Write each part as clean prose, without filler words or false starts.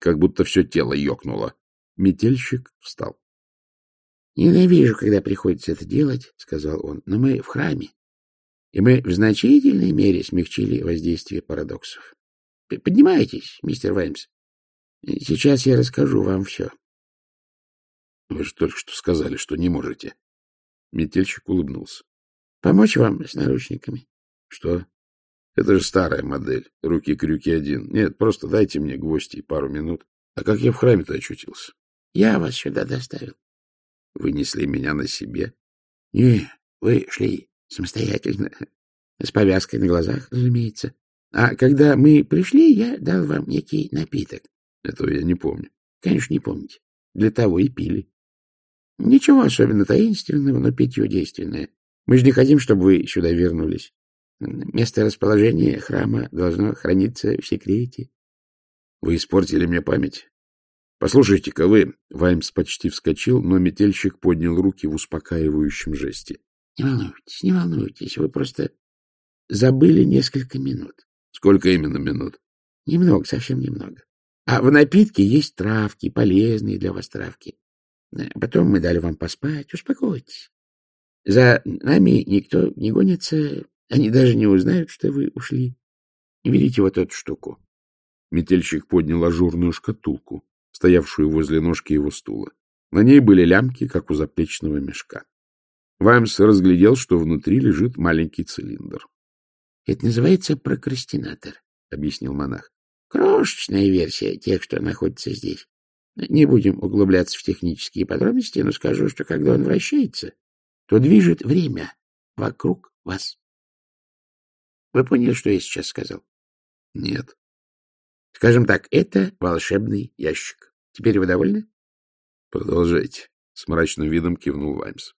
как будто все тело ёкнуло. Метельщик встал. — Ненавижу, когда приходится это делать, — сказал он, — но мы в храме, и мы в значительной мере смягчили воздействие парадоксов. Поднимайтесь, мистер Ваймс. Сейчас я расскажу вам все. — Вы же только что сказали, что не можете. Метельщик улыбнулся. — Помочь вам с наручниками? — Что? Это же старая модель. Руки-крюки один. Нет, просто дайте мне гвозди и пару минут. А как я в храме-то очутился? — Я вас сюда доставил. — Вы несли меня на себе? — Не, вы шли самостоятельно. С повязкой на глазах, разумеется. А когда мы пришли, я дал вам некий напиток. — Этого я не помню. — Конечно, не помните. Для того и пили. Ничего особенно таинственного, но питье действенное. Мы же не хотим, чтобы вы сюда вернулись. Место расположения храма должно храниться в секрете. — Вы испортили мне память. Послушайте-ка вы. Ваймс почти вскочил, но метельщик поднял руки в успокаивающем жесте. — Не волнуйтесь, вы просто забыли несколько минут. — Сколько именно минут? — Немного, совсем немного. А в напитке есть травки, полезные для вас травки. Потом мы дали вам поспать. Успокойтесь. За нами никто не гонится. Они даже не узнают, что вы ушли. Видите вот эту штуку? Метельщик поднял ажурную шкатулку, стоявшую возле ножки его стула. На ней были лямки, как у заплечного мешка. Ваймс разглядел, что внутри лежит маленький цилиндр. — Это называется прокрастинатор, — объяснил монах. — Крошечная версия тех, что находится здесь. Не будем углубляться в технические подробности, но скажу, что когда он вращается, то движет время вокруг вас. Вы поняли, что я сейчас сказал? — Нет. — Скажем так, это волшебный ящик. Теперь вы довольны? — Продолжайте. С мрачным видом кивнул Ваймс.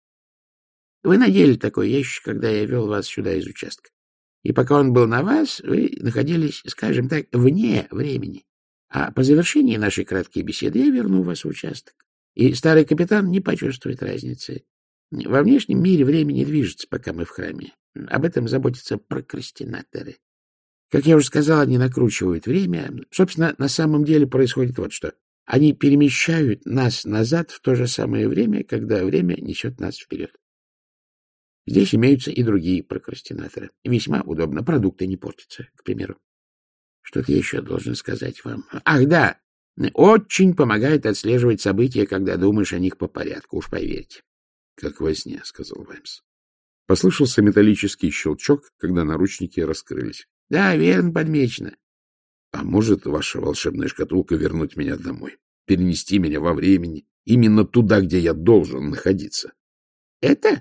— Вы надели такой ящик, когда я вел вас сюда из участка. И пока он был на вас, вы находились, скажем так, вне времени. А по завершении нашей краткой беседы я верну вас в участок. И старый капитан не почувствует разницы. Во внешнем мире время не движется, пока мы в храме. Об этом заботятся прокрастинаторы. Как я уже сказал, они накручивают время. Собственно, на самом деле происходит вот что. Они перемещают нас назад в то же самое время, когда время несет нас вперед. Здесь имеются и другие прокрастинаторы. Весьма удобно. Продукты не портятся, к примеру. Что-то я еще должен сказать вам. Ах, да! Очень помогает отслеживать события, когда думаешь о них по порядку, уж поверьте. — Как во сне, — сказал Ваймс. Послышался металлический щелчок, когда наручники раскрылись. — Да, верно подмечено. — А может ваша волшебная шкатулка вернуть меня домой? Перенести меня во времени? Именно туда, где я должен находиться? — Это?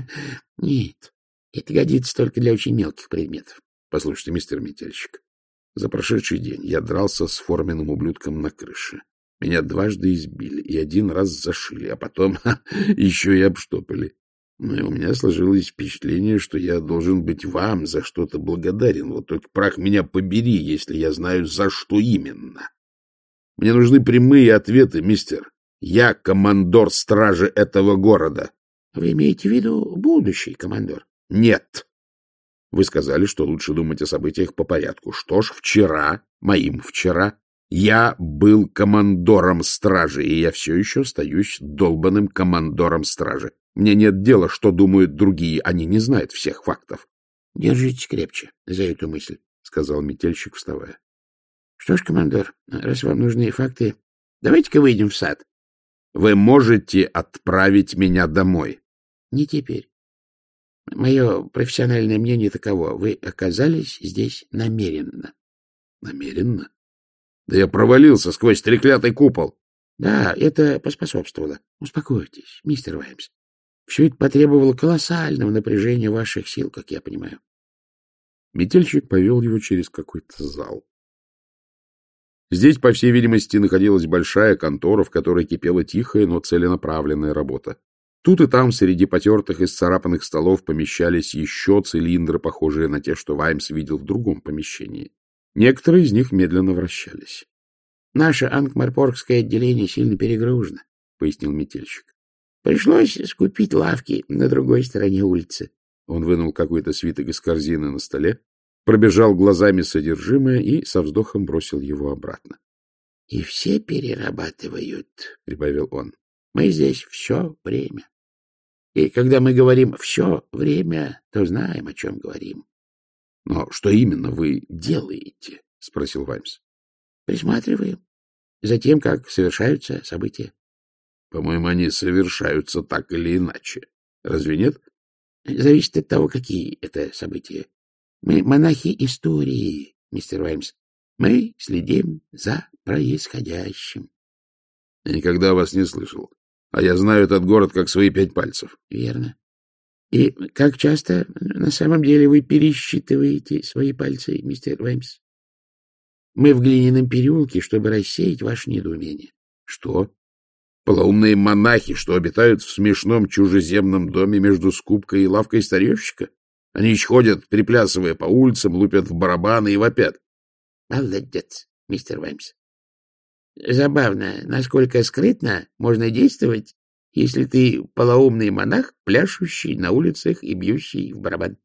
Нет. Это годится только для очень мелких предметов. Послушайте, мистер метельщик, за прошедший день я дрался с форменным ублюдком на крыше. Меня дважды избили и один раз зашили, а потом еще и обштопали. Ну, и у меня сложилось впечатление, что я должен быть вам за что-то благодарен. Вот только прах меня побери, если я знаю, за что именно. Мне нужны прямые ответы, мистер. Я командор стражи этого города. Вы имеете в виду будущий командор? Нет. Вы сказали, что лучше думать о событиях по порядку. Что ж, моим вчера, я был командором стражи, и я все еще остаюсь долбаным командором стражи. Мне нет дела, что думают другие, они не знают всех фактов. — Держитесь крепче за эту мысль, — сказал метельщик, вставая. — Что ж, командор, раз вам нужны факты, давайте-ка выйдем в сад. — Вы можете отправить меня домой? — Не теперь. Мое профессиональное мнение таково. Вы оказались здесь намеренно. — Намеренно? Да я провалился сквозь треклятый купол. — Да, это поспособствовало. Успокойтесь, мистер Ваймс. Все это потребовало колоссального напряжения ваших сил, как я понимаю. Метельщик повел его через какой-то зал. Здесь, по всей видимости, находилась большая контора, в которой кипела тихая, но целенаправленная работа. Тут и там, среди потертых и сцарапанных столов, помещались еще цилиндры, похожие на те, что Ваймс видел в другом помещении. Некоторые из них медленно вращались. — Наше Анкмарпоргское отделение сильно перегружено, — пояснил метельщик. — Пришлось скупить лавки на другой стороне улицы. Он вынул какой-то свиток из корзины на столе, пробежал глазами содержимое и со вздохом бросил его обратно. — И все перерабатывают, — прибавил он. — Мы здесь все время. И когда мы говорим «все время», то знаем, о чем говорим. — Но что именно вы делаете? — спросил Ваймс. — Присматриваем за тем, как совершаются события. — По-моему, они совершаются так или иначе. Разве нет? — Зависит от того, какие это события. Мы монахи истории, мистер Ваймс. Мы следим за происходящим. — Я никогда вас не слышал. А я знаю этот город как свои 5 пальцев. — Верно. И как часто на самом деле вы пересчитываете свои пальцы, мистер Ваймс? Мы в глиняном переулке, чтобы рассеять ваше недоумение. — Что? Полоумные монахи, что обитают в смешном чужеземном доме между скупкой и лавкой старьевщика? Они еще ходят, приплясывая по улицам, лупят в барабаны и вопят. — Молодец, мистер Ваймс. Забавно, насколько скрытно можно действовать, если ты полоумный монах, пляшущий на улицах и бьющий в барабан.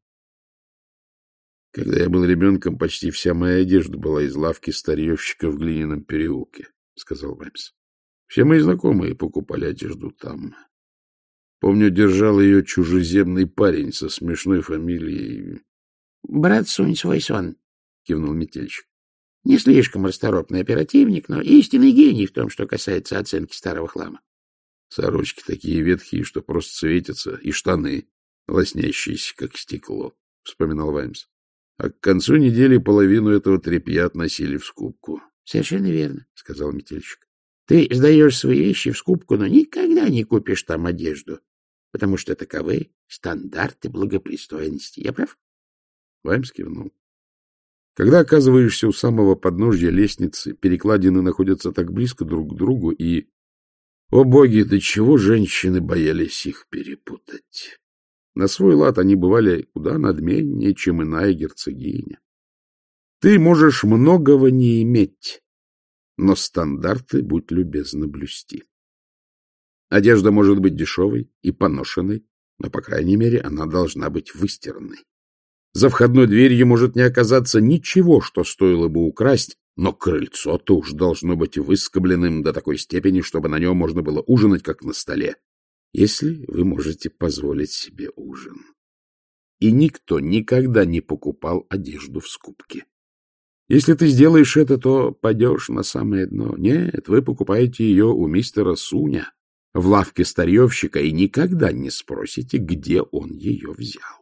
Когда я был ребенком, почти вся моя одежда была из лавки старьевщика в глиняном переулке, — сказал Ваймс. Все мои знакомые покупали одежду там. Помню, держал ее чужеземный парень со смешной фамилией. — Брат, сунь свой сон, — кивнул метельщик. — Не слишком расторопный оперативник, но истинный гений в том, что касается оценки старого хлама. Сорочки такие ветхие, что просто светятся, и штаны, лоснящиеся, как стекло, — вспоминал Ваймс. А к концу недели половину этого тряпья относили в скупку. — Совершенно верно, — сказал метельщик. — Ты сдаешь свои вещи в скупку, но никогда не купишь там одежду, потому что таковы стандарты благопристойности. Я прав? Ваймс кивнул. Когда оказываешься у самого подножья лестницы, перекладины находятся так близко друг к другу, и... О боги, до чего женщины боялись их перепутать! На свой лад они бывали куда надменнее, чем иная герцогиня. Ты можешь многого не иметь, но стандарты будь любезна блюсти. Одежда может быть дешевой и поношенной, но, по крайней мере, она должна быть выстиранной. За входной дверью может не оказаться ничего, что стоило бы украсть, но крыльцо-то уж должно быть выскобленным до такой степени, чтобы на нем можно было ужинать, как на столе, если вы можете позволить себе ужин. И никто никогда не покупал одежду в скупке. Если ты сделаешь это, то падешь на самое дно. Нет, вы покупаете ее у мистера Суня в лавке старьевщика и никогда не спросите, где он ее взял.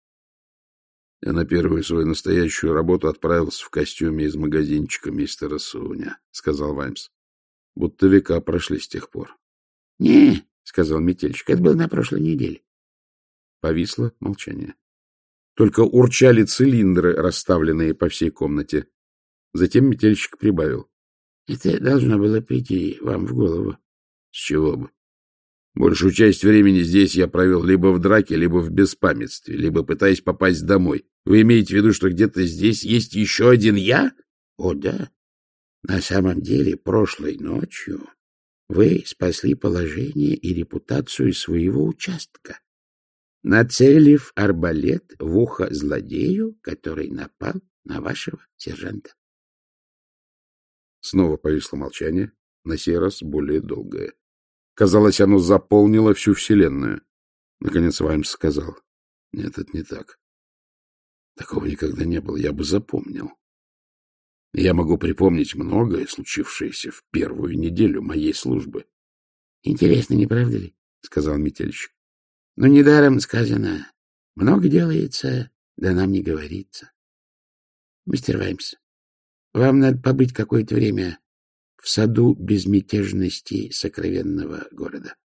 Я на первую свою настоящую работу отправился в костюме из магазинчика мистера Суня, — сказал Ваймс. Будто века прошли с тех пор. — Не, — сказал метельщик, — это было на прошлой неделе. Повисло молчание. Только урчали цилиндры, расставленные по всей комнате. Затем метельщик прибавил. — Это должно было прийти вам в голову. — С чего бы? Большую часть времени здесь я провел либо в драке, либо в беспамятстве, либо пытаясь попасть домой. Вы имеете в виду, что где-то здесь есть еще один я? — О, да. На самом деле, прошлой ночью вы спасли положение и репутацию своего участка, нацелив арбалет в ухо злодею, который напал на вашего сержанта. Снова повисло молчание, на сей раз более долгое. Казалось, оно заполнило всю вселенную. Наконец Ваймс сказал: — Нет, это не так. Такого никогда не было, я бы запомнил. Я могу припомнить многое, случившееся в первую неделю моей службы. — Интересно, не правда ли? — сказал метельщик. — Но недаром сказано: много делается, да нам не говорится. Мистер Ваймс, вам надо побыть какое-то время в саду безмятежности сокровенного города.